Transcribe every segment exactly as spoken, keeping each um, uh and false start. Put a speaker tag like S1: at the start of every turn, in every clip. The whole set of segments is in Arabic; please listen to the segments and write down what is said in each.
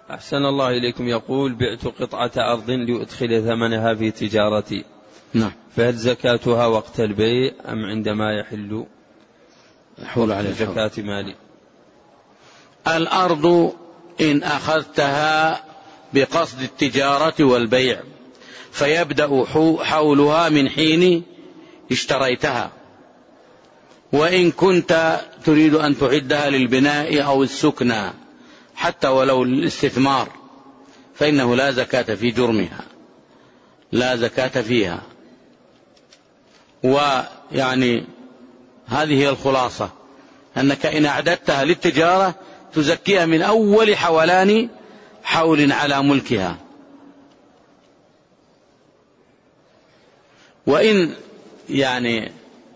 S1: أحسن الله إليكم. يقول: بعت قطعة أرض لأدخل ثمنها في تجارتي.
S2: نعم.
S1: فهل زكاتها وقت البيع أم عندما يحل
S2: حول على
S1: زكاة مالي؟
S2: الأرض إن أخذتها بقصد التجارة والبيع فيبدأ حولها من حين اشتريتها، وإن كنت تريد أن تعدها للبناء أو السكنى حتى ولو الاستثمار فإنه لا زكاة في جرمها، لا زكاة فيها. ويعني هذه هي الخلاصة، أنك إن أعددتها للتجارة تزكيها من أول حولان حول على ملكها، وإن يعني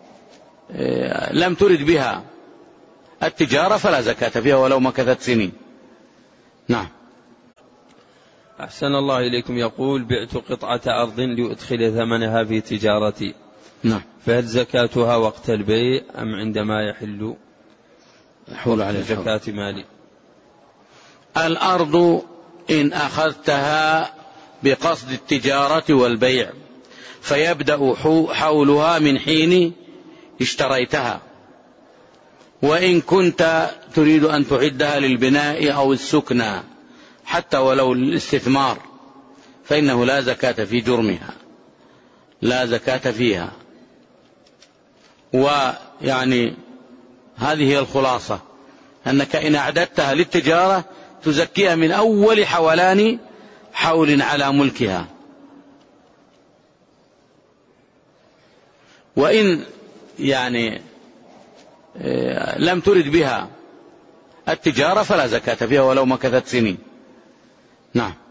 S2: لم ترد بها التجارة فلا زكاة فيها ولو مكثت سنين. نعم.
S1: أحسن الله إليكم. يقول: بعت قطعة أرض لأدخل ثمنها في تجارتي.
S2: نعم.
S1: فهل زكاتها وقت البيع أم عندما يحل
S2: حول على
S1: زكاة مالي؟
S2: الأرض إن أخذتها بقصد التجارة والبيع فيبدأ حولها من حين اشتريتها، وإن كنت تريد أن تعدها للبناء أو السكنى حتى ولو الاستثمار فإنه لا زكاة في جرمها، لا زكاة فيها. ويعني هذه هي الخلاصة، أنك إن أعددتها للتجارة تزكيها من أول حولان حول على ملكها، وإن يعني لم ترد بها التجارة فلا زكاة فيها ولو مكثت سنين. نعم.